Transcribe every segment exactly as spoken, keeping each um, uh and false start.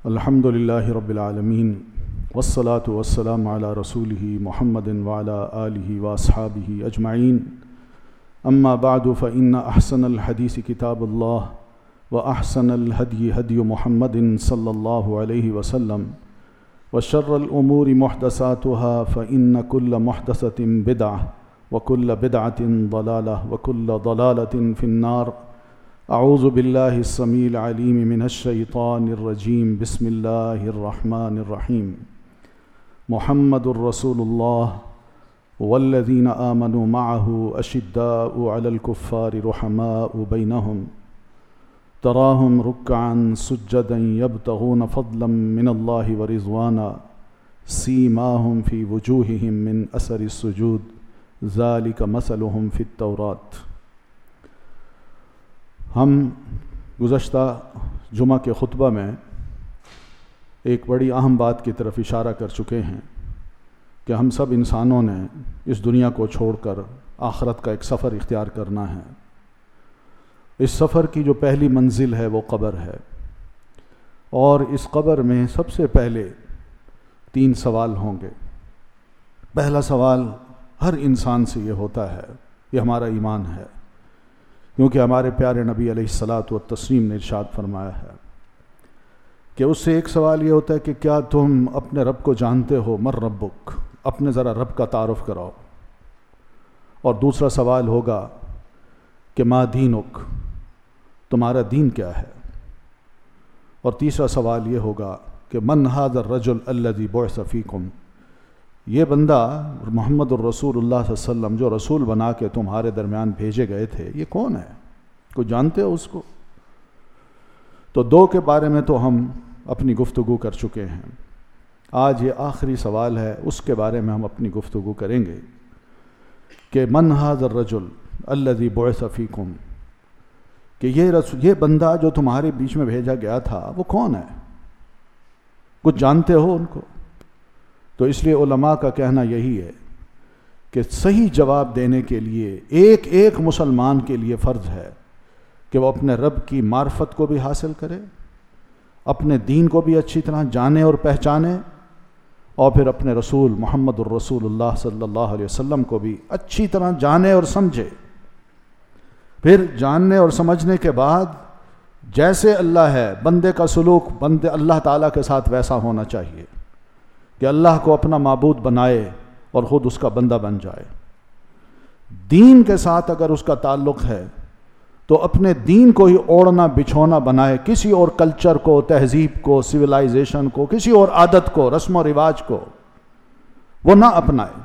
الحمد للہ رب العالمین والصلاة والسلام علی رسولہ محمد وعلی آلہ واصحابہ اجمعین اما بعد فإن احسن الحدیث کتاب اللہ واحسن الہدی ہدی محمد صلی اللہ علیہ وسلم وشر الامور محدثاتها فإن كل محدثة بدعة وكل بدعة ضلالة وكل ضلالة في النار اعوذ باللہ السمیع العلیم من الشیطان الرجیم بسم اللہ الرحمن الرحیم محمد الرسول اللہ والذین آمنوا معه اشداء علی الکفار رحماء بینہم تراہم رکعا سجدا یبتغون فضلا من اللہ ورضوانا سیماہم فی وجوہہم من اثر السجود ذالک مثلہم فی التوراۃ۔ ہم گزشتہ جمعہ کے خطبہ میں ایک بڑی اہم بات کی طرف اشارہ کر چکے ہیں کہ ہم سب انسانوں نے اس دنیا کو چھوڑ کر آخرت کا ایک سفر اختیار کرنا ہے۔ اس سفر کی جو پہلی منزل ہے وہ قبر ہے، اور اس قبر میں سب سے پہلے تین سوال ہوں گے۔ پہلا سوال ہر انسان سے یہ ہوتا ہے، یہ ہمارا ایمان ہے، کیونکہ ہمارے پیارے نبی علیہ الصلاۃ والتسلیم نے ارشاد فرمایا ہے کہ اس سے ایک سوال یہ ہوتا ہے کہ کیا تم اپنے رب کو جانتے ہو؟ مر ربک، اپنے ذرا رب کا تعارف کراؤ۔ اور دوسرا سوال ہوگا کہ ما دینک، تمہارا دین کیا ہے؟ اور تیسرا سوال یہ ہوگا کہ من ھذا الرجل الذی بعث فیکم، یہ بندہ محمد الرسول اللہ صلی اللہ علیہ وسلم جو رسول بنا کے تمہارے درمیان بھیجے گئے تھے، یہ کون ہے؟ کوئی جانتے ہو اس کو؟ تو دو کے بارے میں تو ہم اپنی گفتگو کر چکے ہیں، آج یہ آخری سوال ہے، اس کے بارے میں ہم اپنی گفتگو کریں گے کہ من ھذا الرجل الذی بعث فیکم، کہ یہ رسول یہ بندہ جو تمہارے بیچ میں بھیجا گیا تھا وہ کون ہے؟ کچھ جانتے ہو ان کو؟ تو اس لیے علماء کا کہنا یہی ہے کہ صحیح جواب دینے کے لیے ایک ایک مسلمان کے لیے فرض ہے کہ وہ اپنے رب کی معرفت کو بھی حاصل کرے، اپنے دین کو بھی اچھی طرح جانے اور پہچانے، اور پھر اپنے رسول محمد الرسول اللہ صلی اللہ علیہ وسلم کو بھی اچھی طرح جانے اور سمجھے۔ پھر جاننے اور سمجھنے کے بعد جیسے اللہ ہے، بندے کا سلوک بندے اللہ تعالیٰ کے ساتھ ویسا ہونا چاہیے کہ اللہ کو اپنا معبود بنائے اور خود اس کا بندہ بن جائے۔ دین کے ساتھ اگر اس کا تعلق ہے تو اپنے دین کو ہی اوڑھنا بچھونا بنائے، کسی اور کلچر کو، تہذیب کو، سویلائزیشن کو، کسی اور عادت کو، رسم و رواج کو وہ نہ اپنائے،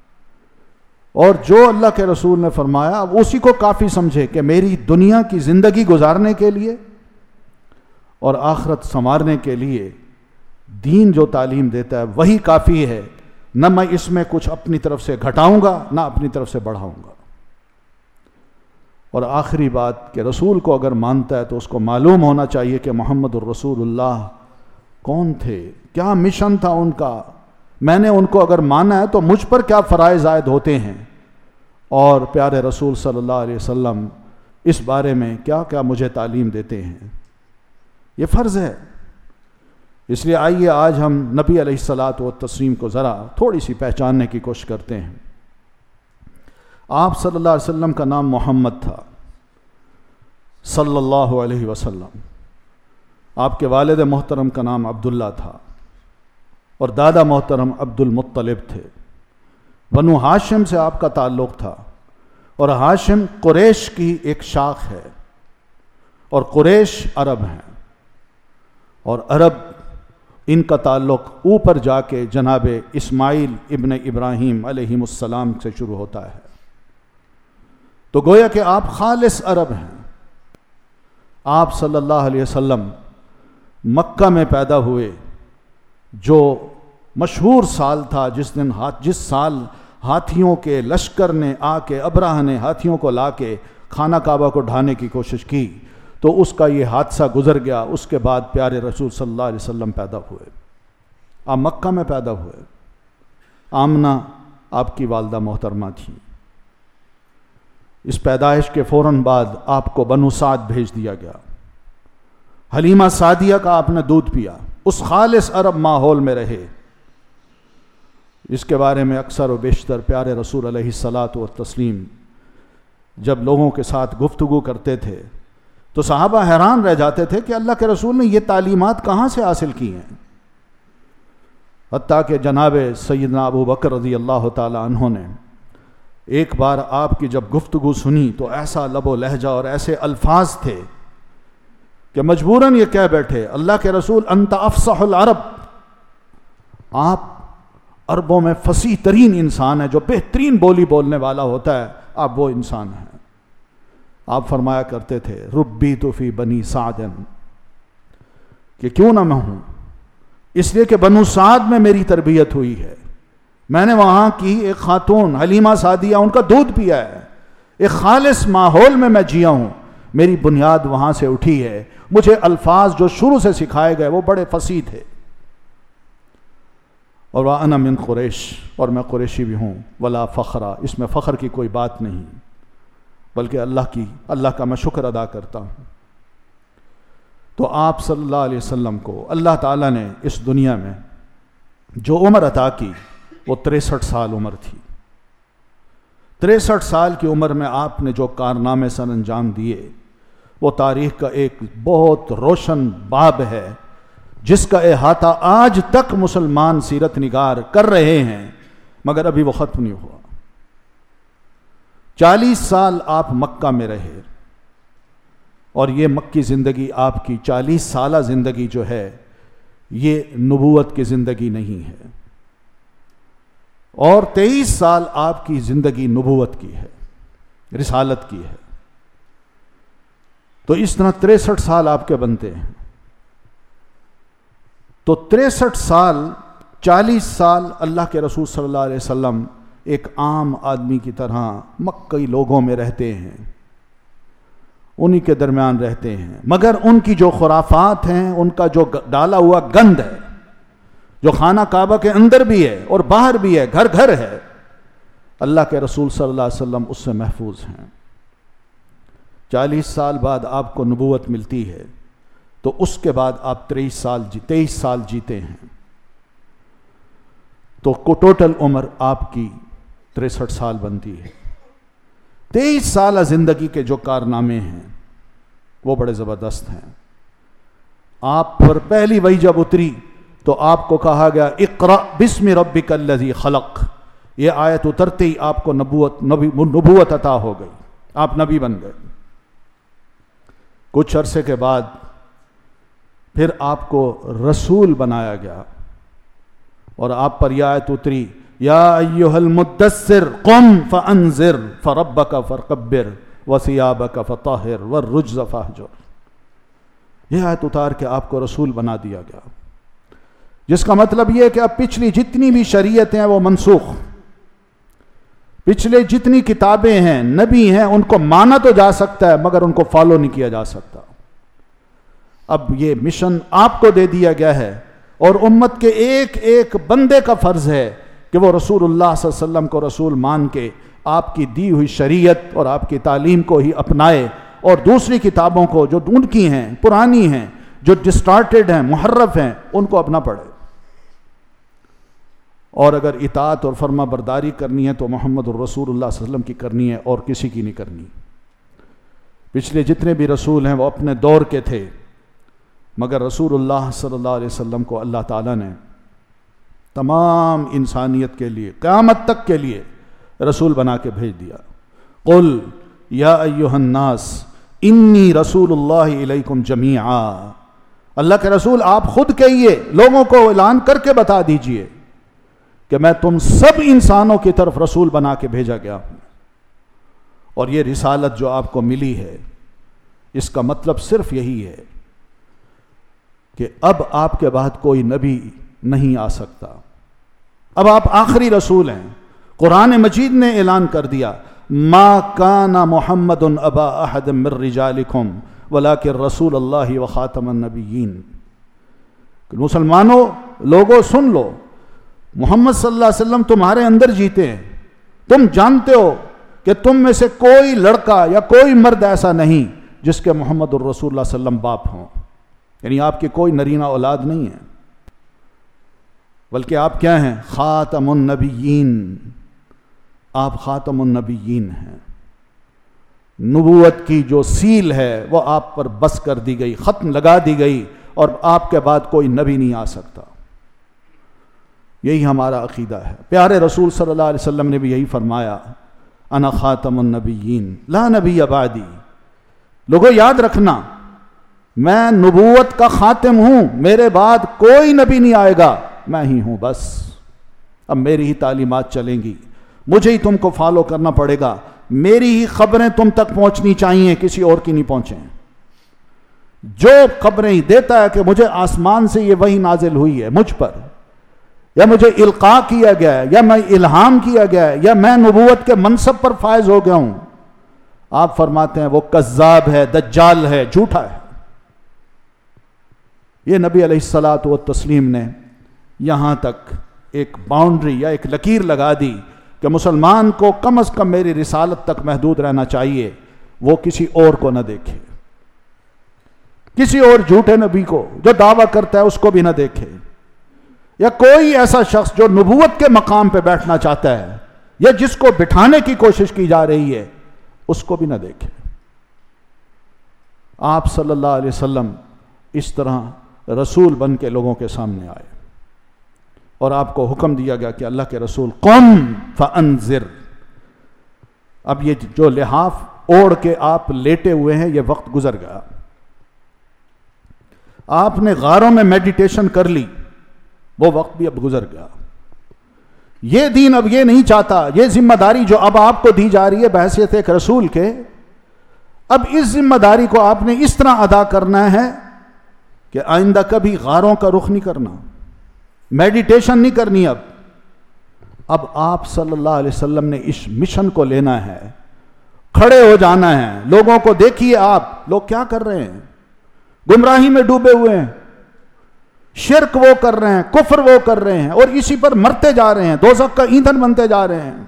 اور جو اللہ کے رسول نے فرمایا اسی کو کافی سمجھے کہ میری دنیا کی زندگی گزارنے کے لیے اور آخرت سنوارنے کے لیے دین جو تعلیم دیتا ہے وہی کافی ہے، نہ میں اس میں کچھ اپنی طرف سے گھٹاؤں گا نہ اپنی طرف سے بڑھاؤں گا۔ اور آخری بات کہ رسول کو اگر مانتا ہے تو اس کو معلوم ہونا چاہیے کہ محمد الرسول اللہ کون تھے، کیا مشن تھا ان کا، میں نے ان کو اگر مانا ہے تو مجھ پر کیا فرائض عائد ہوتے ہیں، اور پیارے رسول صلی اللہ علیہ وسلم اس بارے میں کیا کیا مجھے تعلیم دیتے ہیں، یہ فرض ہے۔ اس لیے آئیے آج ہم نبی علیہ الصلاۃ والتسلیم کو ذرا تھوڑی سی پہچاننے کی کوشش کرتے ہیں۔ آپ صلی اللہ علیہ وسلم کا نام محمد تھا صلی اللہ علیہ وسلم، آپ کے والد محترم کا نام عبداللہ تھا، اور دادا محترم عبد المطلب تھے۔ بنو ہاشم سے آپ کا تعلق تھا، اور ہاشم قریش کی ایک شاخ ہے، اور قریش عرب ہیں، اور عرب ان کا تعلق اوپر جا کے جناب اسماعیل ابن ابراہیم علیہ السلام سے شروع ہوتا ہے۔ تو گویا کہ آپ خالص عرب ہیں۔ آپ صلی اللہ علیہ وسلم مکہ میں پیدا ہوئے، جو مشہور سال تھا جس دن جس سال ہاتھیوں کے لشکر نے آ کے، ابراہ نے ہاتھیوں کو لا کے خانہ کعبہ کو ڈھانے کی کوشش کی، تو اس کا یہ حادثہ گزر گیا۔ اس کے بعد پیارے رسول صلی اللہ علیہ وسلم پیدا ہوئے، آپ مکہ میں پیدا ہوئے۔ آمنہ آپ کی والدہ محترمہ تھیں۔ اس پیدائش کے فوراً بعد آپ کو بنو سعد بھیج دیا گیا۔ حلیمہ سعدیہ کا آپ نے دودھ پیا، اس خالص عرب ماحول میں رہے، اس کے بارے میں اکثر و بیشتر پیارے رسول علیہ الصلاۃ والتسلیم جب لوگوں کے ساتھ گفتگو کرتے تھے تو صحابہ حیران رہ جاتے تھے کہ اللہ کے رسول نے یہ تعلیمات کہاں سے حاصل کی ہیں، حتیٰ کہ جناب سیدنا ابو بکر رضی اللہ تعالی عنہ نے ایک بار آپ کی جب گفتگو سنی تو ایسا لب و لہجہ اور ایسے الفاظ تھے کہ مجبوراً یہ کہہ بیٹھے، اللہ کے رسول انت افصح العرب، آپ عربوں میں فصیح ترین انسان ہے، جو بہترین بولی بولنے والا ہوتا ہے آپ وہ انسان ہیں۔ آپ فرمایا کرتے تھے ربیت فی بنی سعد، کہ کیوں نہ میں ہوں، اس لیے کہ بنو سعد میں میری تربیت ہوئی ہے، میں نے وہاں کی ایک خاتون حلیمہ سعدیہ ان کا دودھ پیا ہے، ایک خالص ماحول میں میں جیا ہوں، میری بنیاد وہاں سے اٹھی ہے، مجھے الفاظ جو شروع سے سکھائے گئے وہ بڑے فصیح تھے، اور وَأَنَا مِن قریش، اور میں قریشی بھی ہوں، ولا فخرا، اس میں فخر کی کوئی بات نہیں، بلکہ اللہ کی اللہ کا میں شکر ادا کرتا ہوں۔ تو آپ صلی اللہ علیہ وسلم کو اللہ تعالیٰ نے اس دنیا میں جو عمر عطا کی وہ تریسٹھ سال عمر تھی۔ تریسٹھ سال کی عمر میں آپ نے جو کارنامے سر انجام دیے وہ تاریخ کا ایک بہت روشن باب ہے، جس کا احاطہ آج تک مسلمان سیرت نگار کر رہے ہیں، مگر ابھی وہ ختم نہیں ہوا۔ چالیس سال آپ مکہ میں رہے، اور یہ مکی زندگی آپ کی چالیس سالہ زندگی جو ہے یہ نبوت کی زندگی نہیں ہے، اور تیئیس سال آپ کی زندگی نبوت کی ہے، رسالت کی ہے، تو اس طرح تریسٹھ سال آپ کے بنتے ہیں۔ تو تریسٹھ سال چالیس سال اللہ کے رسول صلی اللہ علیہ وسلم ایک عام آدمی کی طرح مکئی لوگوں میں رہتے ہیں، انہی کے درمیان رہتے ہیں، مگر ان کی جو خرافات ہیں، ان کا جو ڈالا ہوا گند ہے، جو خانہ کعبہ کے اندر بھی ہے اور باہر بھی ہے، گھر گھر ہے، اللہ کے رسول صلی اللہ علیہ وسلم اس سے محفوظ ہیں۔ چالیس سال بعد آپ کو نبوت ملتی ہے، تو اس کے بعد آپ تیئیس سال تیئیس سال جیتے ہیں، تو ٹوٹل عمر آپ کی تریسٹھ سال بنتی ہے۔ تیئیس سالہ زندگی کے جو کارنامے ہیں وہ بڑے زبردست ہیں۔ آپ پر پہلی وحی جب اتری تو آپ کو کہا گیا اقرأ بسم ربک الذی خلق، یہ آیت اترتے ہی آپ کو نبوت نبی نبوت عطا ہو گئی، آپ نبی بن گئے۔ کچھ عرصے کے بعد پھر آپ کو رسول بنایا گیا، اور آپ پر یہ آیت اتری یا ایھا المدثر قم فانذر فربک فکبر وثیابک فطہر والرجز فاہجر، یہ آیت اتار کے آپ کو رسول بنا دیا گیا، جس کا مطلب یہ ہے کہ اب پچھلی جتنی بھی شریعتیں ہیں وہ منسوخ، پچھلے جتنی کتابیں ہیں، نبی ہیں، ان کو مانا تو جا سکتا ہے مگر ان کو فالو نہیں کیا جا سکتا۔ اب یہ مشن آپ کو دے دیا گیا ہے، اور امت کے ایک ایک بندے کا فرض ہے کہ وہ رسول اللہ صلی اللہ علیہ وسلم کو رسول مان کے آپ کی دی ہوئی شریعت اور آپ کی تعلیم کو ہی اپنائے، اور دوسری کتابوں کو جو ان کی ہیں، پرانی ہیں، جو ڈسٹارٹڈ ہیں، محرف ہیں، ان کو اپنا پڑھے، اور اگر اطاعت اور فرما برداری کرنی ہے تو محمد الرسول اللہ صلی اللہ علیہ وسلم کی کرنی ہے، اور کسی کی نہیں کرنی۔ پچھلے جتنے بھی رسول ہیں وہ اپنے دور کے تھے، مگر رسول اللہ صلی اللہ علیہ وسلم کو اللہ تعالیٰ نے تمام انسانیت کے لیے قیامت تک کے لیے رسول بنا کے بھیج دیا۔ قل یا ایھا الناس انی رسول اللہ الیکم جمیعا، اللہ کے رسول آپ خود کہیے، لوگوں کو اعلان کر کے بتا دیجئے کہ میں تم سب انسانوں کی طرف رسول بنا کے بھیجا گیا ہوں، اور یہ رسالت جو آپ کو ملی ہے اس کا مطلب صرف یہی ہے کہ اب آپ کے بعد کوئی نبی نہیں آ سکتا، اب آپ آخری رسول ہیں۔ قرآن مجید نے اعلان کر دیا ما کان محمد ابا احد من رجالکم ولکن رسول اللہ وخاتم النبیین۔ مسلمانوں، لوگوں سن لو، محمد صلی اللہ علیہ وسلم تمہارے اندر جیتے ہیں، تم جانتے ہو کہ تم میں سے کوئی لڑکا یا کوئی مرد ایسا نہیں جس کے محمد الرسول اللہ صلی اللہ علیہ وسلم باپ ہوں، یعنی آپ کی کوئی نرینہ اولاد نہیں ہے، بلکہ آپ کیا ہیں؟ خاتم النبیین، آپ خاتم النبیین ہیں۔ نبوت کی جو سیل ہے وہ آپ پر بس کر دی گئی، ختم لگا دی گئی، اور آپ کے بعد کوئی نبی نہیں آ سکتا۔ یہی ہمارا عقیدہ ہے۔ پیارے رسول صلی اللہ علیہ وسلم نے بھی یہی فرمایا، انا خاتم النبیین لا نبی بعدی۔ لوگوں یاد رکھنا، میں نبوت کا خاتم ہوں، میرے بعد کوئی نبی نہیں آئے گا، میں ہی ہوں بس۔ اب میری ہی تعلیمات چلیں گی، مجھے ہی تم کو فالو کرنا پڑے گا، میری ہی خبریں تم تک پہنچنی چاہیے، کسی اور کی نہیں پہنچیں۔ جو خبریں دیتا ہے کہ مجھے آسمان سے یہ وحی نازل ہوئی ہے مجھ پر، یا مجھے القاء کیا گیا ہے، یا میں الہام کیا گیا ہے، یا میں نبوت کے منصب پر فائز ہو گیا ہوں، آپ فرماتے ہیں وہ کذاب ہے، دجال ہے، جھوٹا ہے۔ یہ نبی علیہ الصلاۃ والتسلیم نے یہاں تک ایک باؤنڈری یا ایک لکیر لگا دی کہ مسلمان کو کم از کم میری رسالت تک محدود رہنا چاہیے، وہ کسی اور کو نہ دیکھے، کسی اور جھوٹے نبی کو جو دعویٰ کرتا ہے اس کو بھی نہ دیکھے، یا کوئی ایسا شخص جو نبوت کے مقام پہ بیٹھنا چاہتا ہے یا جس کو بٹھانے کی کوشش کی جا رہی ہے اس کو بھی نہ دیکھے۔ آپ صلی اللہ علیہ وسلم اس طرح رسول بن کے لوگوں کے سامنے آئے، اور آپ کو حکم دیا گیا کہ اللہ کے رسول قم فانذر۔ اب یہ جو لحاف اوڑھ کے آپ لیٹے ہوئے ہیں یہ وقت گزر گیا، آپ نے غاروں میں میڈیٹیشن کر لی، وہ وقت بھی اب گزر گیا۔ یہ دین اب یہ نہیں چاہتا، یہ ذمہ داری جو اب آپ کو دی جا رہی ہے بحیثیت ایک رسول کے، اب اس ذمہ داری کو آپ نے اس طرح ادا کرنا ہے کہ آئندہ کبھی غاروں کا رخ نہیں کرنا، میڈیٹیشن نہیں کرنی۔ اب اب آپ صلی اللہ علیہ وسلم نے اس مشن کو لینا ہے، کھڑے ہو جانا ہے۔ لوگوں کو دیکھیے آپ، لوگ کیا کر رہے ہیں؟ گمراہی میں ڈوبے ہوئے ہیں، شرک وہ کر رہے ہیں، کفر وہ کر رہے ہیں، اور اسی پر مرتے جا رہے ہیں، دوزخ کا ایندھن بنتے جا رہے ہیں۔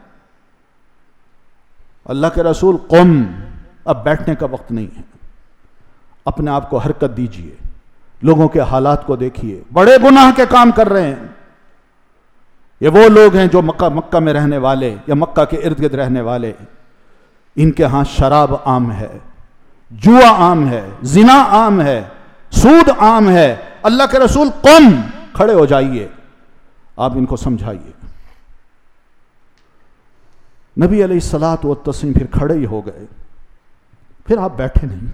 اللہ کے رسول قم، اب بیٹھنے کا وقت نہیں ہے، اپنے آپ کو حرکت دیجئے، لوگوں کے حالات کو دیکھیے، بڑے گناہ کے کام کر رہے ہیں۔ یہ وہ لوگ ہیں جو مکہ مکہ میں رہنے والے یا مکہ کے ارد گرد رہنے والے، ان کے ہاں شراب عام ہے، جوا عام ہے، زنا عام ہے، سود عام ہے۔ اللہ کے رسول قم، کھڑے ہو جائیے، آپ ان کو سمجھائیے۔ نبی علیہ الصلاۃ والتسلیم پھر کھڑے ہی ہو گئے، پھر آپ بیٹھے نہیں۔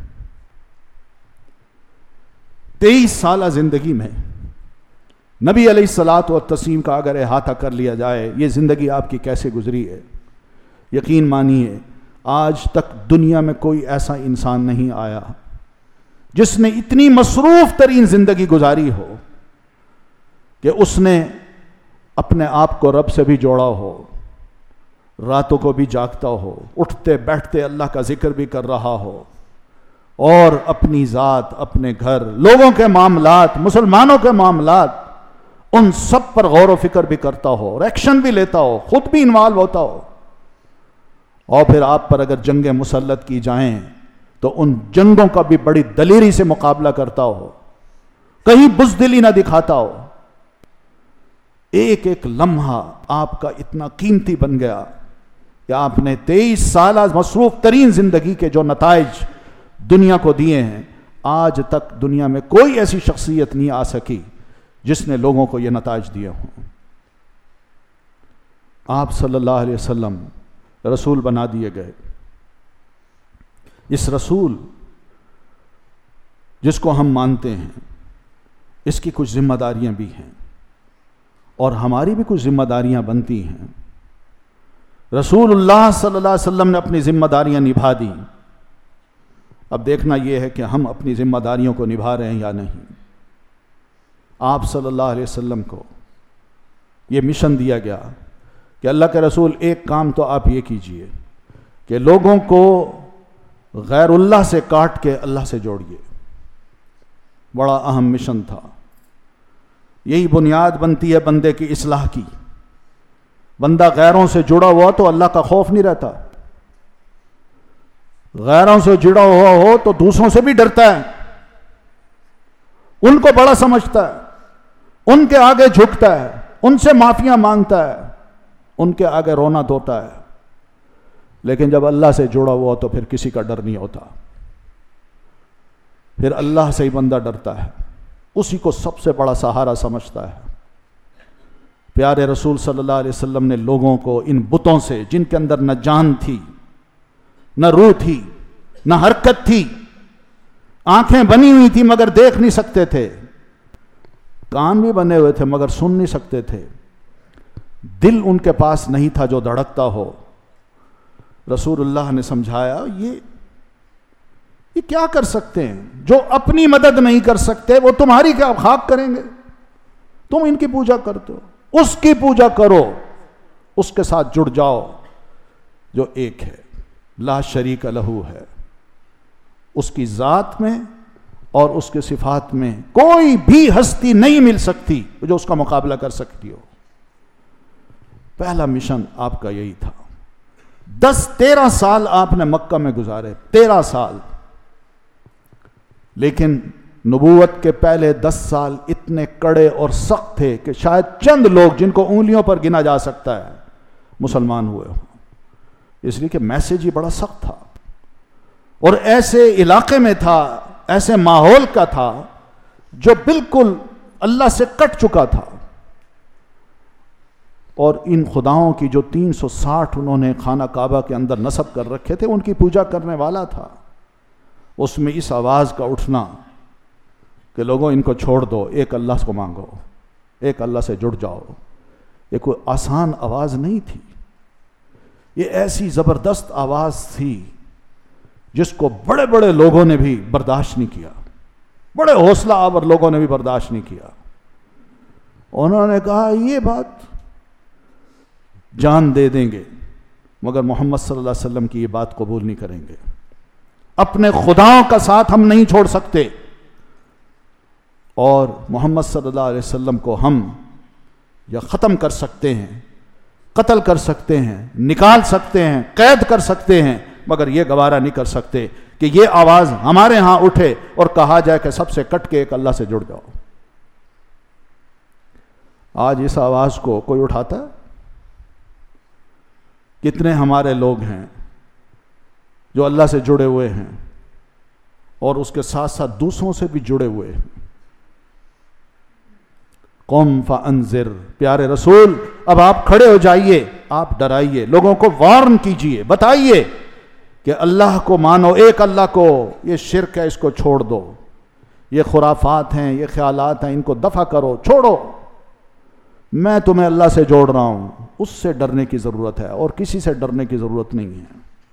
تیئیس سالہ زندگی میں نبی علیہ الصلاۃ والتسلیم کا اگر احاطہ کر لیا جائے، یہ زندگی آپ کی کیسے گزری ہے، یقین مانیے آج تک دنیا میں کوئی ایسا انسان نہیں آیا جس نے اتنی مصروف ترین زندگی گزاری ہو کہ اس نے اپنے آپ کو رب سے بھی جوڑا ہو، راتوں کو بھی جاگتا ہو، اٹھتے بیٹھتے اللہ کا ذکر بھی کر رہا ہو، اور اپنی ذات، اپنے گھر، لوگوں کے معاملات، مسلمانوں کے معاملات، ان سب پر غور و فکر بھی کرتا ہو اور ایکشن بھی لیتا ہو، خود بھی انوالو ہوتا ہو۔ اور پھر آپ پر اگر جنگیں مسلط کی جائیں تو ان جنگوں کا بھی بڑی دلیری سے مقابلہ کرتا ہو، کہیں بزدلی نہ دکھاتا ہو۔ ایک ایک لمحہ آپ کا اتنا قیمتی بن گیا کہ آپ نے تیئیس سالہ مصروف ترین زندگی کے جو نتائج دنیا کو دیے ہیں، آج تک دنیا میں کوئی ایسی شخصیت نہیں آ سکی جس نے لوگوں کو یہ نتائج دیے ہوں۔ آپ صلی اللہ علیہ وسلم رسول بنا دیے گئے۔ اس رسول جس کو ہم مانتے ہیں، اس کی کچھ ذمہ داریاں بھی ہیں، اور ہماری بھی کچھ ذمہ داریاں بنتی ہیں۔ رسول اللہ صلی اللہ علیہ وسلم نے اپنی ذمہ داریاں نبھا دیں، اب دیکھنا یہ ہے کہ ہم اپنی ذمہ داریوں کو نبھا رہے ہیں یا نہیں۔ آپ صلی اللہ علیہ وسلم کو یہ مشن دیا گیا کہ اللہ کے رسول ایک کام تو آپ یہ کیجئے کہ لوگوں کو غیر اللہ سے کاٹ کے اللہ سے جوڑیے۔ بڑا اہم مشن تھا، یہی بنیاد بنتی ہے بندے کی اصلاح کی۔ بندہ غیروں سے جڑا ہوا تو اللہ کا خوف نہیں رہتا، غیروں سے جڑا ہوا ہو تو دوسروں سے بھی ڈرتا ہے، ان کو بڑا سمجھتا ہے، ان کے آگے جھکتا ہے، ان سے معافیاں مانگتا ہے، ان کے آگے رونا دھوتا ہے، لیکن جب اللہ سے جڑا ہوا تو پھر کسی کا ڈر نہیں ہوتا، پھر اللہ سے ہی بندہ ڈرتا ہے، اسی کو سب سے بڑا سہارا سمجھتا ہے۔ پیارے رسول صلی اللہ علیہ وسلم نے لوگوں کو ان بتوں سے، جن کے اندر نہ جان تھی، نہ روح تھی، نہ حرکت تھی، آنکھیں بنی ہوئی تھی مگر دیکھ نہیں سکتے تھے، کان بھی بنے ہوئے تھے مگر سن نہیں سکتے تھے، دل ان کے پاس نہیں تھا جو دھڑکتا ہو، رسول اللہ نے سمجھایا یہ یہ کیا کر سکتے ہیں؟ جو اپنی مدد نہیں کر سکتے وہ تمہاری کیا خاک کریں گے؟ تم ان کی پوجا کرتے ہو، اس کی پوجا کرو، اس کے ساتھ جڑ جاؤ جو ایک ہے، لا شریک لہو ہے، اس کی ذات میں اور اس کے صفات میں کوئی بھی ہستی نہیں مل سکتی جو اس کا مقابلہ کر سکتی ہو۔ پہلا مشن آپ کا یہی تھا۔ دس تیرہ سال آپ نے مکہ میں گزارے، تیرہ سال، لیکن نبوت کے پہلے دس سال اتنے کڑے اور سخت تھے کہ شاید چند لوگ جن کو انگلیوں پر گنا جا سکتا ہے مسلمان ہوئے ہوں، اس لیے کہ میسیج ہی بڑا سخت تھا، اور ایسے علاقے میں تھا، ایسے ماحول کا تھا جو بالکل اللہ سے کٹ چکا تھا، اور ان خداؤں کی جو تین سو ساٹھ انہوں نے خانہ کعبہ کے اندر نصب کر رکھے تھے ان کی پوجا کرنے والا تھا، اس میں اس آواز کا اٹھنا کہ لوگوں ان کو چھوڑ دو، ایک اللہ کو مانگو، ایک اللہ سے جڑ جاؤ، یہ کوئی آسان آواز نہیں تھی، یہ ایسی زبردست آواز تھی جس کو بڑے بڑے لوگوں نے بھی برداشت نہیں کیا، بڑے حوصلہ آور لوگوں نے بھی برداشت نہیں کیا، انہوں نے کہا یہ بات جان دے دیں گے مگر محمد صلی اللہ علیہ وسلم کی یہ بات قبول نہیں کریں گے، اپنے خداؤں کا ساتھ ہم نہیں چھوڑ سکتے، اور محمد صلی اللہ علیہ وسلم کو ہم یا ختم کر سکتے ہیں، قتل کر سکتے ہیں، نکال سکتے ہیں، قید کر سکتے ہیں، مگر یہ گوارا نہیں کر سکتے کہ یہ آواز ہمارے ہاں اٹھے اور کہا جائے کہ سب سے کٹ کے ایک اللہ سے جڑ جاؤ۔ آج اس آواز کو کوئی اٹھاتا ہے؟ کتنے ہمارے لوگ ہیں جو اللہ سے جڑے ہوئے ہیں اور اس کے ساتھ ساتھ دوسروں سے بھی جڑے ہوئے ہیں؟ قم فانذر، پیارے رسول اب آپ کھڑے ہو جائیے، آپ ڈرائیے، لوگوں کو وارن کیجئے، بتائیے کہ اللہ کو مانو، ایک اللہ کو، یہ شرک ہے اس کو چھوڑ دو، یہ خرافات ہیں، یہ خیالات ہیں، ان کو دفع کرو، چھوڑو، میں تمہیں اللہ سے جوڑ رہا ہوں، اس سے ڈرنے کی ضرورت ہے اور کسی سے ڈرنے کی ضرورت نہیں ہے۔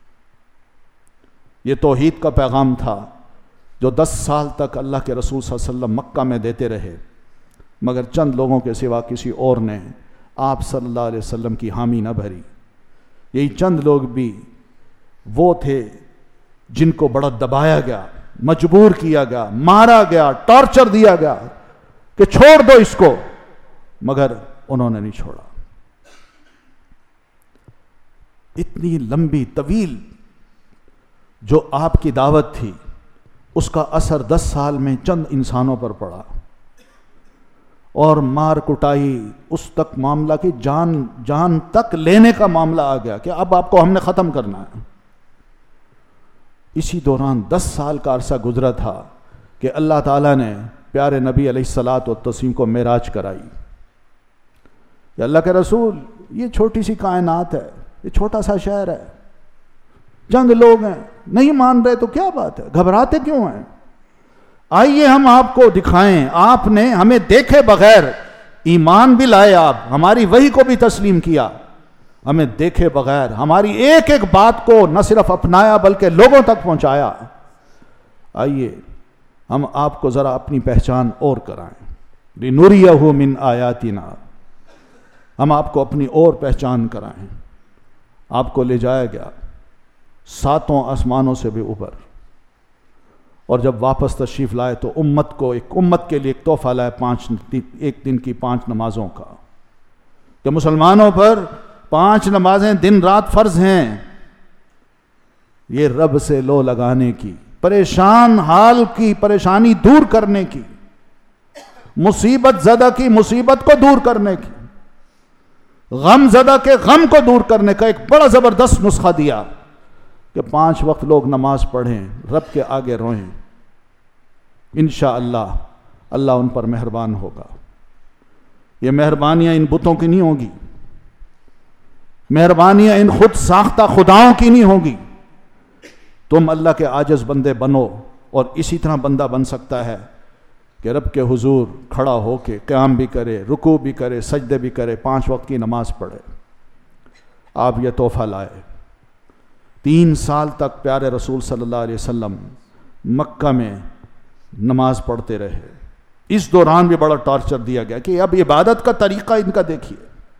یہ توحید کا پیغام تھا جو دس سال تک اللہ کے رسول صلی اللہ علیہ وسلم مکہ میں دیتے رہے، مگر چند لوگوں کے سوا کسی اور نے آپ صلی اللہ علیہ وسلم کی حامی نہ بھری۔ یہی چند لوگ بھی وہ تھے جن کو بڑا دبایا گیا، مجبور کیا گیا، مارا گیا، ٹارچر دیا گیا کہ چھوڑ دو اس کو، مگر انہوں نے نہیں چھوڑا۔ اتنی لمبی طویل جو آپ کی دعوت تھی اس کا اثر دس سال میں چند انسانوں پر پڑا، اور مار کٹائی اس تک معاملہ کی جان جان تک لینے کا معاملہ آ گیا کہ اب آپ کو ہم نے ختم کرنا ہے۔ اسی دوران دس سال کا عرصہ گزرا تھا کہ اللہ تعالیٰ نے پیارے نبی علیہ الصلاۃ والتسلیم کو معراج کرائی کہ اللہ کے رسول یہ چھوٹی سی کائنات ہے، یہ چھوٹا سا شہر ہے، چند لوگ ہیں، نہیں مان رہے تو کیا بات ہے، گھبراتے کیوں ہیں؟ آئیے ہم آپ کو دکھائیں، آپ نے ہمیں دیکھے بغیر ایمان بھی لائے، آپ ہماری وحی کو بھی تسلیم کیا، ہمیں دیکھے بغیر ہماری ایک ایک بات کو نہ صرف اپنایا بلکہ لوگوں تک پہنچایا۔ آئیے ہم آپ کو ذرا اپنی پہچان اور کرائیں، لِنُرِيَهُ مِنْ آیاتنا، ہم آپ کو اپنی اور پہچان کرائیں۔ آپ کو لے جایا گیا ساتوں آسمانوں سے بھی اوپر، اور جب واپس تشریف لائے تو امت کو ایک امت کے لیے ایک تحفہ لائے، پانچ ایک دن کی پانچ نمازوں کا، کہ مسلمانوں پر پانچ نمازیں دن رات فرض ہیں، یہ رب سے لو لگانے کی، پریشان حال کی پریشانی دور کرنے کی، مصیبت زدہ کی مصیبت کو دور کرنے کی، غم زدہ کے غم کو دور کرنے کا ایک بڑا زبردست نسخہ دیا کہ پانچ وقت لوگ نماز پڑھیں، رب کے آگے روئیں، انشاءاللہ اللہ ان پر مہربان ہوگا۔ یہ مہربانیاں ان بتوں کی نہیں ہوگی، مہربانیاں ان خود ساختہ خداؤں کی نہیں ہوگی۔ تم اللہ کے عاجز بندے بنو، اور اسی طرح بندہ بن سکتا ہے کہ رب کے حضور کھڑا ہو کے قیام بھی کرے، رکوع بھی کرے، سجدے بھی کرے، پانچ وقت کی نماز پڑھے۔ آپ یہ تحفہ لائے۔ تین سال تک پیارے رسول صلی اللہ علیہ وسلم مکہ میں نماز پڑھتے رہے۔ اس دوران بھی بڑا ٹارچر دیا گیا کہ اب عبادت کا طریقہ ان کا دیکھیے،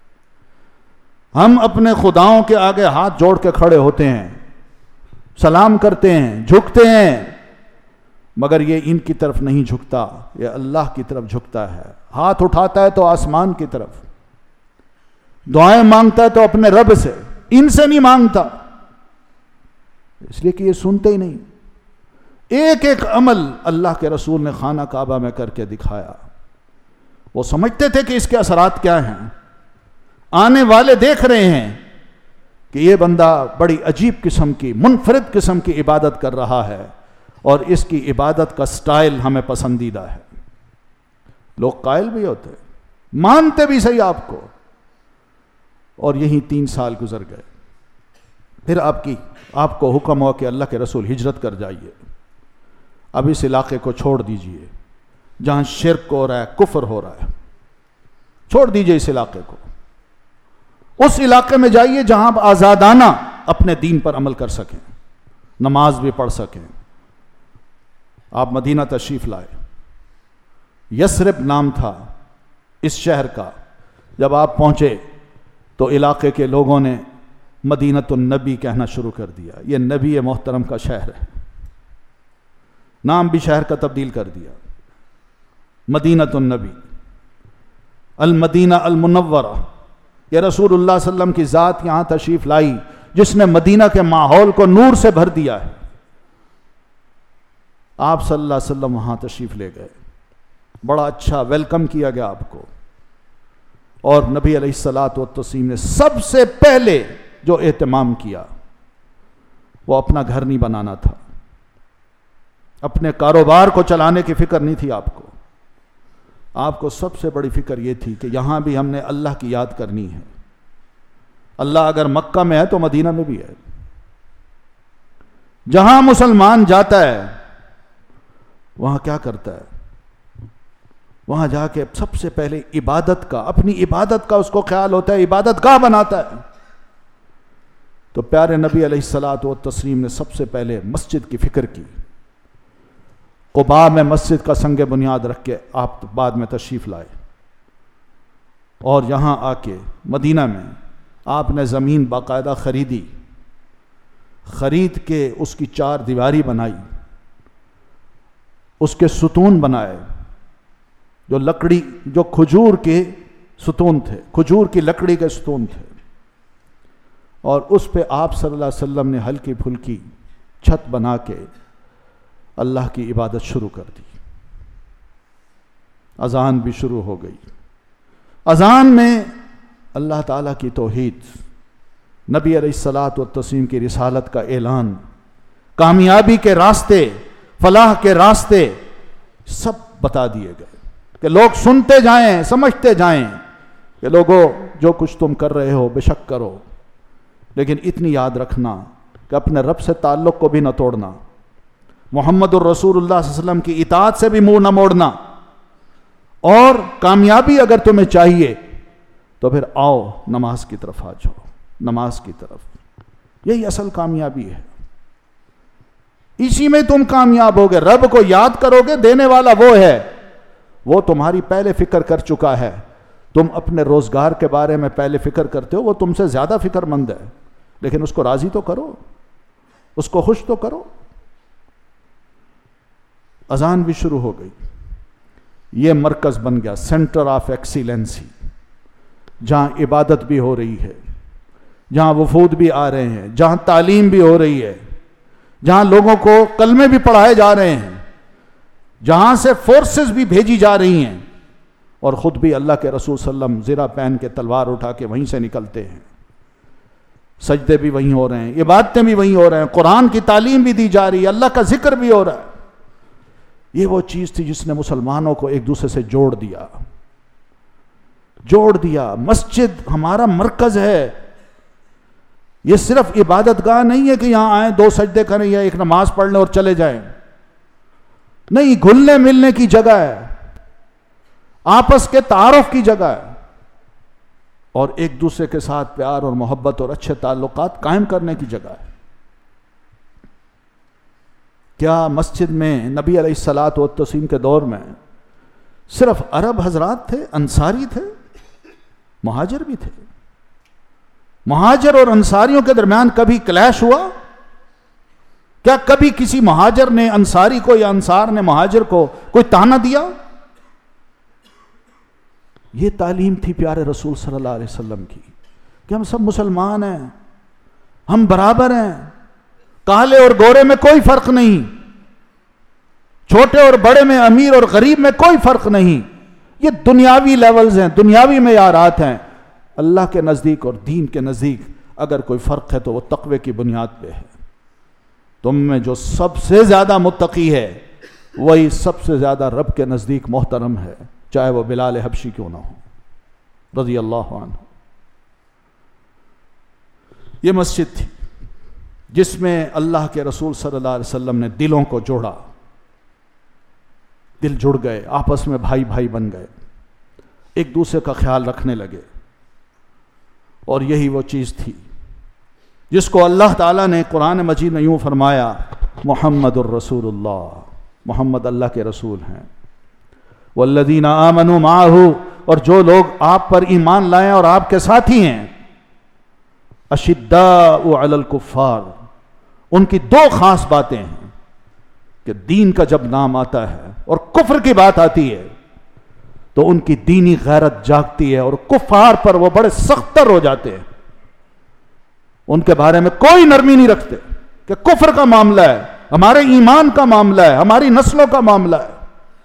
ہم اپنے خداؤں کے آگے ہاتھ جوڑ کے کھڑے ہوتے ہیں، سلام کرتے ہیں، جھکتے ہیں، مگر یہ ان کی طرف نہیں جھکتا، یہ اللہ کی طرف جھکتا ہے۔ ہاتھ اٹھاتا ہے تو آسمان کی طرف، دعائیں مانگتا ہے تو اپنے رب سے، ان سے نہیں مانگتا، اس لیے کہ یہ سنتے ہی نہیں۔ ایک ایک عمل اللہ کے رسول نے خانہ کعبہ میں کر کے دکھایا۔ وہ سمجھتے تھے کہ اس کے اثرات کیا ہیں، آنے والے دیکھ رہے ہیں کہ یہ بندہ بڑی عجیب قسم کی، منفرد قسم کی عبادت کر رہا ہے، اور اس کی عبادت کا سٹائل ہمیں پسندیدہ ہے۔ لوگ قائل بھی ہوتے، مانتے بھی صحیح آپ کو۔ اور یہی تین سال گزر گئے، پھر آپ کی آپ کو حکم ہوا کہ اللہ کے رسول ہجرت کر جائیے، اب اس علاقے کو چھوڑ دیجئے، جہاں شرک ہو رہا ہے، کفر ہو رہا ہے، چھوڑ دیجئے اس علاقے کو، اس علاقے میں جائیے جہاں آپ آزادانہ اپنے دین پر عمل کر سکیں، نماز بھی پڑھ سکیں۔ آپ مدینہ تشریف لائے۔ یثرب نام تھا اس شہر کا۔ جب آپ پہنچے تو علاقے کے لوگوں نے مدینۃ النبی کہنا شروع کر دیا، یہ نبی محترم کا شہر ہے، نام بھی شہر کا تبدیل کر دیا، مدینۃ النبی، المدینہ المنورہ۔ یہ رسول اللہ صلی اللہ علیہ وسلم کی ذات یہاں تشریف لائی جس نے مدینہ کے ماحول کو نور سے بھر دیا ہے۔ آپ صلی اللہ علیہ وسلم وہاں تشریف لے گئے، بڑا اچھا ویلکم کیا گیا آپ کو، اور نبی علیہ الصلاۃ والتسلیم نے سب سے پہلے جو اہتمام کیا وہ اپنا گھر نہیں بنانا تھا، اپنے کاروبار کو چلانے کی فکر نہیں تھی آپ کو۔ آپ کو سب سے بڑی فکر یہ تھی کہ یہاں بھی ہم نے اللہ کی یاد کرنی ہے۔ اللہ اگر مکہ میں ہے تو مدینہ میں بھی ہے۔ جہاں مسلمان جاتا ہے وہاں کیا کرتا ہے؟ وہاں جا کے سب سے پہلے عبادت کا، اپنی عبادت کا اس کو خیال ہوتا ہے، عبادت گاہ بناتا ہے۔ تو پیارے نبی علیہ الصلاۃ والتسلیم نے سب سے پہلے مسجد کی فکر کی۔ قباء میں مسجد کا سنگ بنیاد رکھ کے آپ بعد میں تشریف لائے، اور یہاں آ کے مدینہ میں آپ نے زمین باقاعدہ خریدی، خرید کے اس کی چار دیواری بنائی، اس کے ستون بنائے، جو لکڑی جو کھجور کے ستون تھے، کھجور کی لکڑی کے ستون تھے، اور اس پہ آپ صلی اللہ علیہ وسلم نے ہلکی پھلکی چھت بنا کے اللہ کی عبادت شروع کر دی۔ اذان بھی شروع ہو گئی۔ اذان میں اللہ تعالیٰ کی توحید، نبی علیہ الصلاۃ والتسلیم کی رسالت کا اعلان، کامیابی کے راستے، فلاح کے راستے سب بتا دیے گئے کہ لوگ سنتے جائیں، سمجھتے جائیں کہ لوگوں جو کچھ تم کر رہے ہو بے شک کرو، لیکن اتنی یاد رکھنا کہ اپنے رب سے تعلق کو بھی نہ توڑنا، محمد الرسول اللہ صلی اللہ علیہ وسلم کی اطاعت سے بھی منہ نہ موڑنا، اور کامیابی اگر تمہیں چاہیے تو پھر آؤ نماز کی طرف آ جاؤ، نماز کی طرف۔ یہی اصل کامیابی ہے، اسی میں تم کامیاب ہوگے۔ رب کو یاد کرو گے، دینے والا وہ ہے، وہ تمہاری پہلے فکر کر چکا ہے۔ تم اپنے روزگار کے بارے میں پہلے فکر کرتے ہو، وہ تم سے زیادہ فکر مند ہے، لیکن اس کو راضی تو کرو، اس کو خوش تو کرو۔ اذان بھی شروع ہو گئی۔ یہ مرکز بن گیا، سینٹر آف ایکسیلنسی، جہاں عبادت بھی ہو رہی ہے، جہاں وفود بھی آ رہے ہیں، جہاں تعلیم بھی ہو رہی ہے، جہاں لوگوں کو کلمے بھی پڑھائے جا رہے ہیں، جہاں سے فورسز بھی بھیجی جا رہی ہیں، اور خود بھی اللہ کے رسول صلی اللہ علیہ وسلم زرہ پہن کے تلوار اٹھا کے وہیں سے نکلتے ہیں، سجدے بھی وہیں ہو رہے ہیں، عبادتیں بھی وہیں ہو رہے ہیں، قرآن کی تعلیم بھی دی جا رہی ہے، اللہ کا ذکر بھی ہو رہا ہے۔ یہ وہ چیز تھی جس نے مسلمانوں کو ایک دوسرے سے جوڑ دیا جوڑ دیا مسجد ہمارا مرکز ہے، یہ صرف عبادت گاہ نہیں ہے کہ یہاں آئیں دو سجدے کریں یا ایک نماز پڑھ لیں اور چلے جائیں، نہیں، گھلنے ملنے کی جگہ ہے، آپس کے تعارف کی جگہ ہے، اور ایک دوسرے کے ساتھ پیار اور محبت اور اچھے تعلقات قائم کرنے کی جگہ ہے۔ کیا مسجد میں نبی علیہ الصلاۃ والتسلیم کے دور میں صرف عرب حضرات تھے، انصاری تھے؟ مہاجر بھی تھے۔ مہاجر اور انصاریوں کے درمیان کبھی کلیش ہوا؟ کیا کبھی کسی مہاجر نے انصاری کو یا انصار نے مہاجر کو کوئی تانا دیا؟ یہ تعلیم تھی پیارے رسول صلی اللہ علیہ وسلم کی کہ ہم سب مسلمان ہیں، ہم برابر ہیں، کالے اور گورے میں کوئی فرق نہیں، چھوٹے اور بڑے میں، امیر اور غریب میں کوئی فرق نہیں۔ یہ دنیاوی لیولز ہیں، دنیاوی معیارات ہیں۔ اللہ کے نزدیک اور دین کے نزدیک اگر کوئی فرق ہے تو وہ تقوی کی بنیاد پہ ہے۔ تم میں جو سب سے زیادہ متقی ہے وہی سب سے زیادہ رب کے نزدیک محترم ہے، چاہے وہ بلال حبشی کیوں نہ ہو رضی اللہ عنہ۔ یہ مسجد تھی جس میں اللہ کے رسول صلی اللہ علیہ وسلم نے دلوں کو جوڑا، دل جڑ گئے، آپس میں بھائی بھائی بن گئے، ایک دوسرے کا خیال رکھنے لگے۔ اور یہی وہ چیز تھی جس کو اللہ تعالیٰ نے قرآن مجید میں یوں فرمایا، محمد الرسول اللہ، محمد اللہ کے رسول ہیں، والذین آمنوا معہ، اور جو لوگ آپ پر ایمان لائیں اور آپ کے ساتھی ہیں، اشداء علی الکفار، ان کی دو خاص باتیں ہیں کہ دین کا جب نام آتا ہے اور کفر کی بات آتی ہے تو ان کی دینی غیرت جاگتی ہے اور کفار پر وہ بڑے سخت تر ہو جاتے ہیں، ان کے بارے میں کوئی نرمی نہیں رکھتے کہ کفر کا معاملہ ہے، ہمارے ایمان کا معاملہ ہے، ہماری نسلوں کا معاملہ ہے۔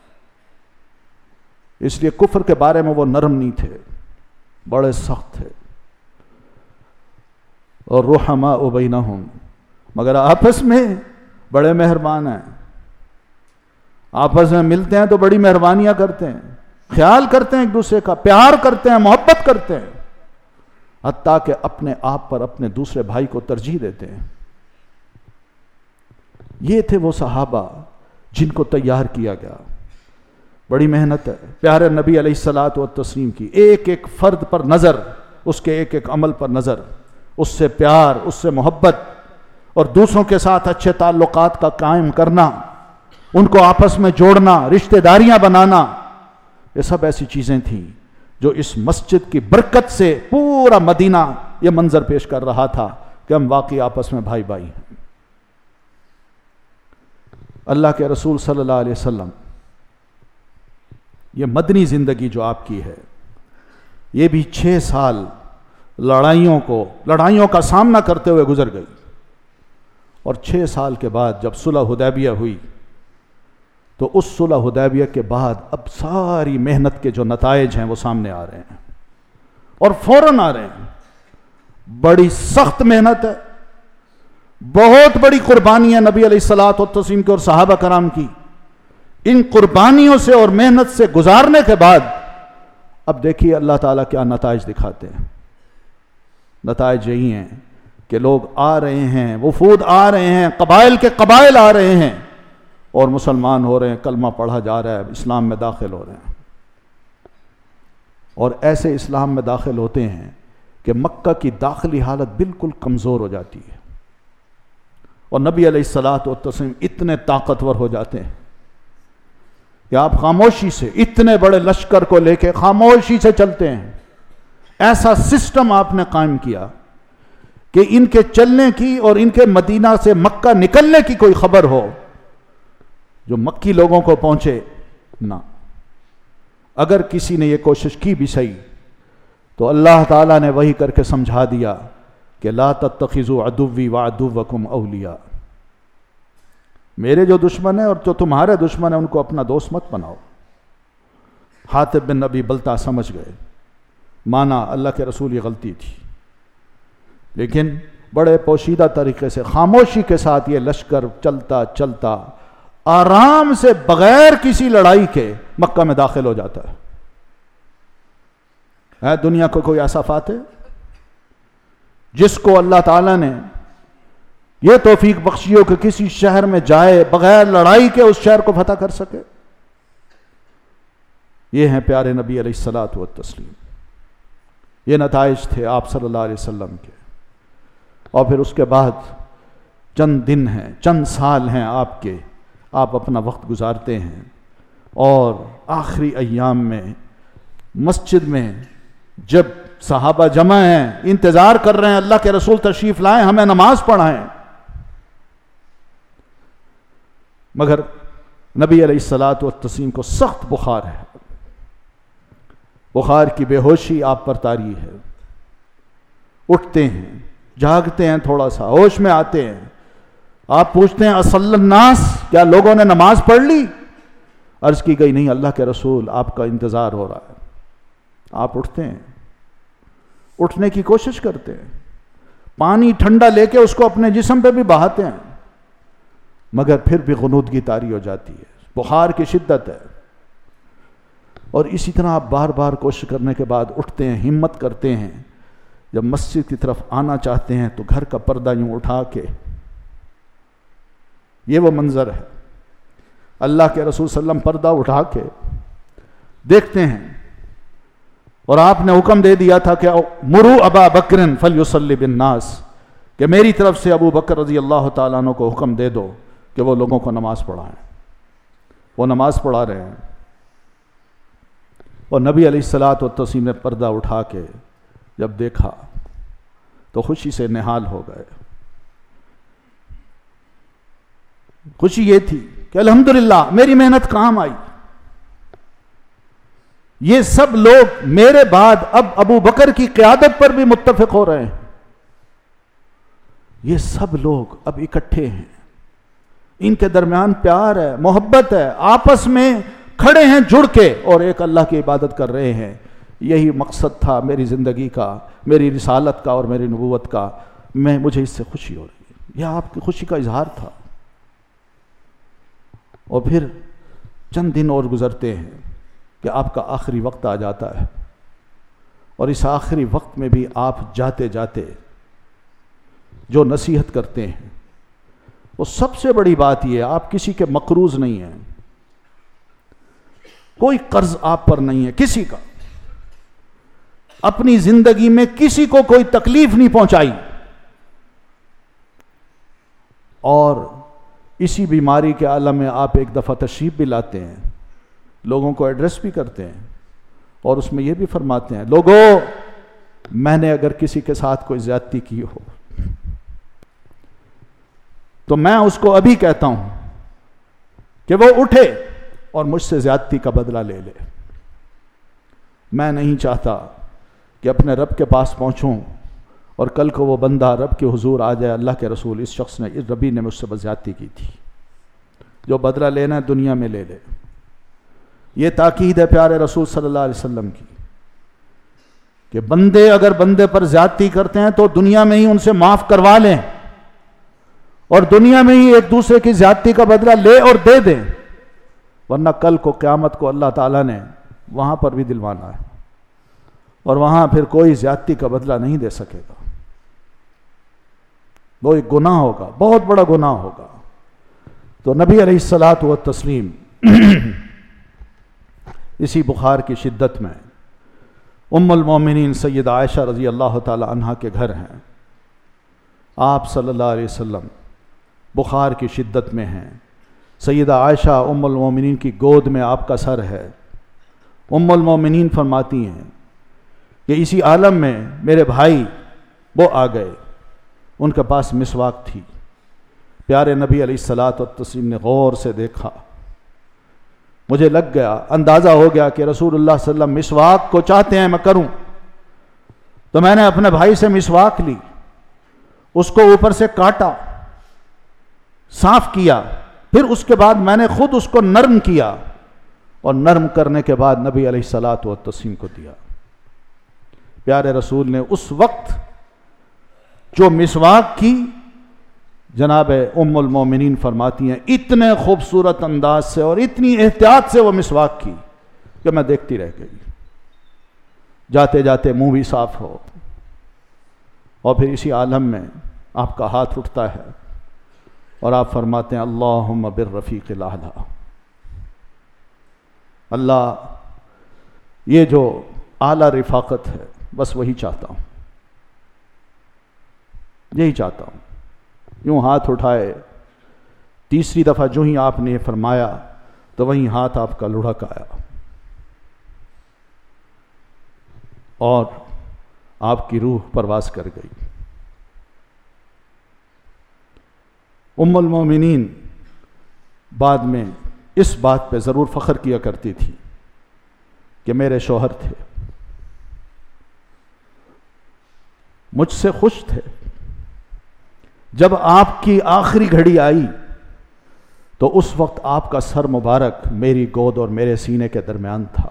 اس لیے کفر کے بارے میں وہ نرم نہیں تھے، بڑے سخت تھے۔ اور رحماء بینہم، مگر آپس میں بڑے مہربان ہیں، آپس میں ملتے ہیں تو بڑی مہربانیاں کرتے ہیں، خیال کرتے ہیں ایک دوسرے کا، پیار کرتے ہیں، محبت کرتے ہیں، حتیٰ کہ اپنے آپ پر اپنے دوسرے بھائی کو ترجیح دیتے ہیں۔ یہ تھے وہ صحابہ جن کو تیار کیا گیا۔ بڑی محنت ہے پیارے نبی علیہ الصلاۃ والتسلیم کی، ایک ایک فرد پر نظر، اس کے ایک ایک عمل پر نظر، اس سے پیار، اس سے محبت، اور دوسروں کے ساتھ اچھے تعلقات کا قائم کرنا، ان کو آپس میں جوڑنا، رشتہ داریاں بنانا، یہ سب ایسی چیزیں تھیں جو اس مسجد کی برکت سے پورا مدینہ یہ منظر پیش کر رہا تھا کہ ہم واقعی آپس میں بھائی بھائی ہیں۔ اللہ کے رسول صلی اللہ علیہ وسلم، یہ مدنی زندگی جو آپ کی ہے، یہ بھی چھ سال لڑائیوں کو لڑائیوں کا سامنا کرتے ہوئے گزر گئی، اور چھ سال کے بعد جب صلح حدیبیہ ہوئی تو اس صلح حدیبیہ کے بعد اب ساری محنت کے جو نتائج ہیں وہ سامنے آ رہے ہیں اور فوراً آ رہے ہیں۔ بڑی سخت محنت ہے، بہت بڑی قربانی ہے نبی علیہ الصلاۃ والتسلیم کی اور صحابہ کرام کی۔ ان قربانیوں سے اور محنت سے گزارنے کے بعد اب دیکھیے اللہ تعالیٰ کیا نتائج دکھاتے ہیں۔ نتائج یہی ہیں کہ لوگ آ رہے ہیں، وفود آ رہے ہیں، قبائل کے قبائل آ رہے ہیں اور مسلمان ہو رہے ہیں، کلمہ پڑھا جا رہا ہے، اسلام میں داخل ہو رہے ہیں، اور ایسے اسلام میں داخل ہوتے ہیں کہ مکہ کی داخلی حالت بالکل کمزور ہو جاتی ہے، اور نبی علیہ الصلاۃ والتسلیم اتنے طاقتور ہو جاتے ہیں کہ آپ خاموشی سے اتنے بڑے لشکر کو لے کے خاموشی سے چلتے ہیں۔ ایسا سسٹم آپ نے قائم کیا کہ ان کے چلنے کی اور ان کے مدینہ سے مکہ نکلنے کی کوئی خبر ہو جو مکی لوگوں کو پہنچے نہ۔ اگر کسی نے یہ کوشش کی بھی صحیح تو اللہ تعالیٰ نے وہی کر کے سمجھا دیا کہ لا تتخذوا عدوی وعدوکم اولیاء، میرے جو دشمن ہیں اور جو تمہارے دشمن ہیں ان کو اپنا دوست مت بناؤ، حاطب بن ابی بلتع سمجھ گئے، مانا اللہ کے رسول یہ غلطی تھی، لیکن بڑے پوشیدہ طریقے سے خاموشی کے ساتھ یہ لشکر چلتا چلتا آرام سے بغیر کسی لڑائی کے مکہ میں داخل ہو جاتا ہے۔ ہے دنیا کو کوئی ایسا فاتح جس کو اللہ تعالیٰ نے یہ توفیق بخشی ہو کہ کسی شہر میں جائے بغیر لڑائی کے اس شہر کو فتح کر سکے؟ یہ ہیں پیارے نبی علیہ الصلاۃ والتسلیم، یہ نتائج تھے آپ صلی اللہ علیہ وسلم کے۔ اور پھر اس کے بعد چند دن ہیں، چند سال ہیں آپ کے، آپ اپنا وقت گزارتے ہیں، اور آخری ایام میں مسجد میں جب صحابہ جمع ہیں، انتظار کر رہے ہیں اللہ کے رسول تشریف لائیں، ہمیں نماز پڑھائیں، مگر نبی علیہ الصلاۃ والتسلیم کو سخت بخار ہے، بخار کی بے ہوشی آپ پر طاری ہے، اٹھتے ہیں، جاگتے ہیں، تھوڑا سا ہوش میں آتے ہیں، آپ پوچھتے ہیں اصل الناس، کیا لوگوں نے نماز پڑھ لی؟ عرض کی گئی نہیں اللہ کے رسول آپ کا انتظار ہو رہا ہے۔ آپ اٹھتے ہیں، اٹھنے کی کوشش کرتے ہیں، پانی ٹھنڈا لے کے اس کو اپنے جسم پہ بھی بہاتے ہیں، مگر پھر بھی غنودگی طاری ہو جاتی ہے، بخار کی شدت ہے، اور اسی طرح آپ بار بار کوشش کرنے کے بعد اٹھتے ہیں، ہمت کرتے ہیں، جب مسجد کی طرف آنا چاہتے ہیں تو گھر کا پردہ یوں اٹھا کے، یہ وہ منظر ہے، اللہ کے رسول صلی اللہ علیہ وسلم پردہ اٹھا کے دیکھتے ہیں، اور آپ نے حکم دے دیا تھا کہ مرو ابا بکر فلیصلی بالناس، کہ میری طرف سے ابو بکر رضی اللہ تعالیٰ عنہ کو حکم دے دو کہ وہ لوگوں کو نماز پڑھائیں۔ وہ نماز پڑھا رہے ہیں، اور نبی علیہ الصلاۃ والتسلیم نے پردہ اٹھا کے جب دیکھا تو خوشی سے نہال ہو گئے۔ خوشی یہ تھی کہ الحمدللہ میری محنت کام آئی، یہ سب لوگ میرے بعد اب ابو بکر کی قیادت پر بھی متفق ہو رہے ہیں، یہ سب لوگ اب اکٹھے ہیں، ان کے درمیان پیار ہے، محبت ہے، آپس میں کھڑے ہیں جڑ کے اور ایک اللہ کی عبادت کر رہے ہیں۔ یہی مقصد تھا میری زندگی کا، میری رسالت کا اور میری نبوت کا، میں مجھے اس سے خوشی ہو رہی ہے، یہ آپ کی خوشی کا اظہار تھا۔ اور پھر چند دن اور گزرتے ہیں کہ آپ کا آخری وقت آ جاتا ہے، اور اس آخری وقت میں بھی آپ جاتے جاتے جو نصیحت کرتے ہیں وہ سب سے بڑی بات یہ ہے، آپ کسی کے مقروض نہیں ہیں، کوئی قرض آپ پر نہیں ہے کسی کا، اپنی زندگی میں کسی کو کوئی تکلیف نہیں پہنچائی، اور اسی بیماری کے عالم میں آپ ایک دفعہ تشریف بھی لاتے ہیں، لوگوں کو ایڈریس بھی کرتے ہیں، اور اس میں یہ بھی فرماتے ہیں لوگوں میں نے اگر کسی کے ساتھ کوئی زیادتی کی ہو تو میں اس کو ابھی کہتا ہوں کہ وہ اٹھے اور مجھ سے زیادتی کا بدلہ لے لے۔ میں نہیں چاہتا کہ اپنے رب کے پاس پہنچوں اور کل کو وہ بندہ رب کے حضور آ جائے، اللہ کے رسول اس شخص نے، اس ربی نے مجھ سے زیادتی کی تھی، جو بدلہ لینا ہے دنیا میں لے لے۔ یہ تاکید ہے پیارے رسول صلی اللہ علیہ وسلم کی کہ بندے اگر بندے پر زیادتی کرتے ہیں تو دنیا میں ہی ان سے معاف کروا لیں، اور دنیا میں ہی ایک دوسرے کی زیادتی کا بدلہ لے اور دے دیں، ورنہ کل کو قیامت کو اللہ تعالیٰ نے وہاں پر بھی دلوانا ہے، اور وہاں پھر کوئی زیادتی کا بدلہ نہیں دے سکے گا، وہ ایک گناہ ہوگا، بہت بڑا گناہ ہوگا۔ تو نبی علیہ الصلاۃ والتسلیم اسی بخار کی شدت میں ام المومنین سید عائشہ رضی اللہ تعالی عنہا کے گھر ہیں، آپ صلی اللہ علیہ وسلم بخار کی شدت میں ہیں، سیدہ عائشہ ام المومنین کی گود میں آپ کا سر ہے، ام المومنین فرماتی ہیں کہ اسی عالم میں میرے بھائی وہ آ گئے، ان کے پاس مسواک تھی، پیارے نبی علیہ الصلاۃ والتسلیم نے غور سے دیکھا، مجھے لگ گیا، اندازہ ہو گیا کہ رسول اللہ صلی اللہ علیہ وسلم مسواک کو چاہتے ہیں میں کروں، تو میں نے اپنے بھائی سے مسواک لی، اس کو اوپر سے کاٹا، صاف کیا، پھر اس کے بعد میں نے خود اس کو نرم کیا اور نرم کرنے کے بعد نبی علیہ الصلاۃ والتسلیم کو دیا۔ پیارے رسول نے اس وقت جو مسواک کی، جناب ام المومنین فرماتی ہیں اتنے خوبصورت انداز سے اور اتنی احتیاط سے وہ مسواک کی کہ میں دیکھتی رہ گئی۔ جاتے جاتے منہ بھی صاف ہو، اور پھر اسی عالم میں آپ کا ہاتھ اٹھتا ہے اور آپ فرماتے ہیں اللہم بالرفیق الاعلی، اللہ یہ جو اعلیٰ رفاقت ہے بس وہی چاہتا ہوں، یہی چاہتا ہوں۔ یوں ہاتھ اٹھائے، تیسری دفعہ جو ہی آپ نے فرمایا تو وہیں ہاتھ آپ کا لڑھک آیا اور آپ کی روح پرواز کر گئی۔ ام المومنین بعد میں اس بات پہ ضرور فخر کیا کرتی تھی کہ میرے شوہر تھے، مجھ سے خوش تھے۔ جب آپ کی آخری گھڑی آئی تو اس وقت آپ کا سر مبارک میری گود اور میرے سینے کے درمیان تھا۔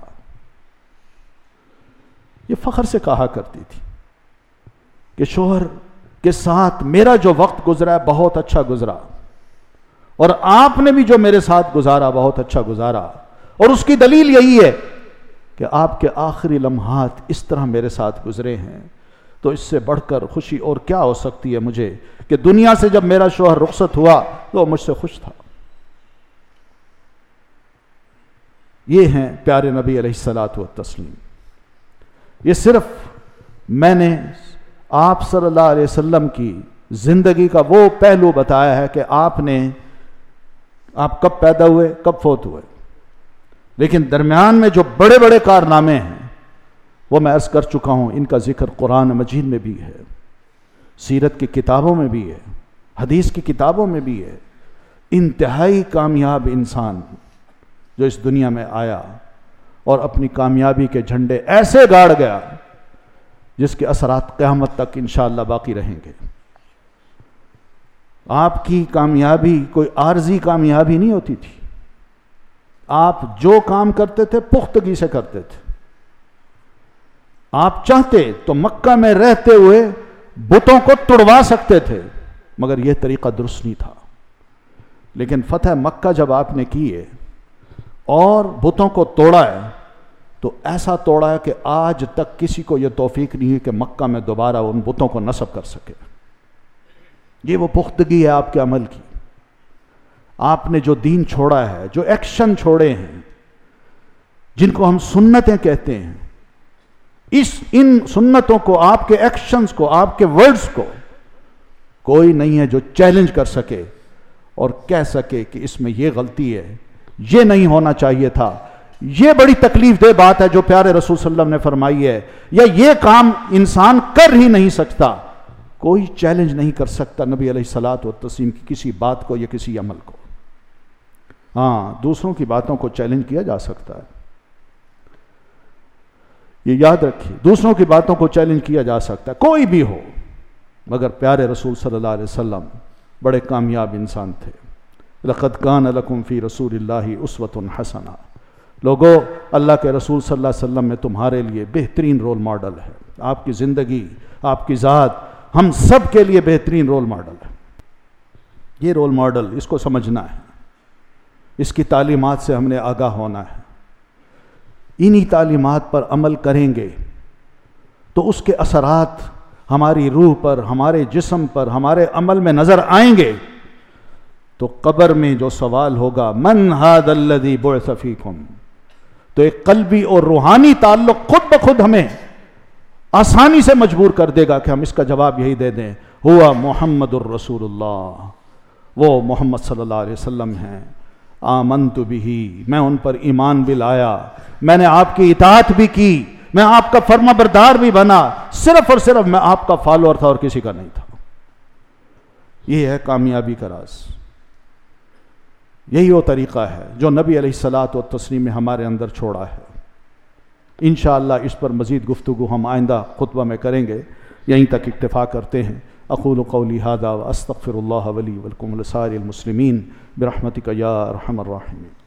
یہ فخر سے کہا کرتی تھی کہ شوہر کے ساتھ میرا جو وقت گزرا ہے بہت اچھا گزرا، اور آپ نے بھی جو میرے ساتھ گزارا بہت اچھا گزارا، اور اس کی دلیل یہی ہے کہ آپ کے آخری لمحات اس طرح میرے ساتھ گزرے ہیں، تو اس سے بڑھ کر خوشی اور کیا ہو سکتی ہے مجھے کہ دنیا سے جب میرا شوہر رخصت ہوا تو وہ مجھ سے خوش تھا۔ یہ ہیں پیارے نبی علیہ الصلاۃ والتسلیم۔ یہ صرف میں نے آپ صلی اللہ علیہ وسلم کی زندگی کا وہ پہلو بتایا ہے کہ آپ نے آپ کب پیدا ہوئے، کب فوت ہوئے، لیکن درمیان میں جو بڑے بڑے کارنامے ہیں وہ میں عرض کر چکا ہوں، ان کا ذکر قرآن مجید میں بھی ہے، سیرت کی کتابوں میں بھی ہے، حدیث کی کتابوں میں بھی ہے۔ انتہائی کامیاب انسان جو اس دنیا میں آیا اور اپنی کامیابی کے جھنڈے ایسے گاڑ گیا جس کے اثرات قیامت تک انشاءاللہ باقی رہیں گے۔ آپ کی کامیابی کوئی عارضی کامیابی نہیں ہوتی تھی، آپ جو کام کرتے تھے پختگی سے کرتے تھے۔ آپ چاہتے تو مکہ میں رہتے ہوئے بتوں کو توڑوا سکتے تھے، مگر یہ طریقہ درست نہیں تھا۔ لیکن فتح مکہ جب آپ نے کی ہے اور بتوں کو توڑا ہے تو ایسا توڑا ہے کہ آج تک کسی کو یہ توفیق نہیں ہے کہ مکہ میں دوبارہ ان بتوں کو نصب کر سکے۔ یہ وہ پختگی ہے آپ کے عمل کی۔ آپ نے جو دین چھوڑا ہے، جو ایکشن چھوڑے ہیں، جن کو ہم سنتیں کہتے ہیں، اس ان سنتوں کو، آپ کے ایکشنز کو، آپ کے ورڈز کو کوئی نہیں ہے جو چیلنج کر سکے اور کہہ سکے کہ اس میں یہ غلطی ہے، یہ نہیں ہونا چاہیے تھا، یہ بڑی تکلیف دہ بات ہے جو پیارے رسول صلی اللہ علیہ وسلم نے فرمائی ہے، یا یہ کام انسان کر ہی نہیں سکتا۔ کوئی چیلنج نہیں کر سکتا نبی علیہ الصلاۃ والتسلیم کی کسی بات کو یا کسی عمل کو۔ ہاں، دوسروں کی باتوں کو چیلنج کیا جا سکتا ہے، یہ یاد رکھیے، دوسروں کی باتوں کو چیلنج کیا جا سکتا ہے، کوئی بھی ہو، مگر پیارے رسول صلی اللہ علیہ وسلم بڑے کامیاب انسان تھے۔ لَقَدْ كَانَ لَكُمْ فِي رَسُولِ اللَّهِ أُسْوَةٌ حَسَنَةٌ۔ لوگو، اللہ کے رسول صلی اللہ علیہ وسلم میں تمہارے لیے بہترین رول ماڈل ہے۔ آپ کی زندگی، آپ کی ذات ہم سب کے لیے بہترین رول ماڈل ہے۔ یہ رول ماڈل، اس کو سمجھنا ہے، اس کی تعلیمات سے ہم نے آگاہ ہونا ہے۔ انہی تعلیمات پر عمل کریں گے تو اس کے اثرات ہماری روح پر، ہمارے جسم پر، ہمارے عمل میں نظر آئیں گے۔ تو قبر میں جو سوال ہوگا من ھذا الذی بعث فیکم، تو ایک قلبی اور روحانی تعلق خود بخود ہمیں آسانی سے مجبور کر دے گا کہ ہم اس کا جواب یہی دے دیں، ہوا محمد الرسول اللہ، وہ محمد صلی اللہ علیہ وسلم ہیں۔ آمنت بہ، میں ان پر ایمان بھی لایا، میں نے آپ کی اطاعت بھی کی، میں آپ کا فرما بردار بھی بنا، صرف اور صرف میں آپ کا فالوور تھا اور کسی کا نہیں تھا۔ یہ ہے کامیابی کا راز، یہی وہ طریقہ ہے جو نبی علیہ الصلاۃ والتسلیم نے ہمارے اندر چھوڑا ہے۔ انشاءاللہ اس پر مزید گفتگو ہم آئندہ خطبہ میں کریں گے، یہیں تک اکتفا کرتے ہیں۔ اقول قولی ھذا واستغفر اللہ ولی ولکم ولسائر المسلمین برحمتک یا ارحم الراحمین۔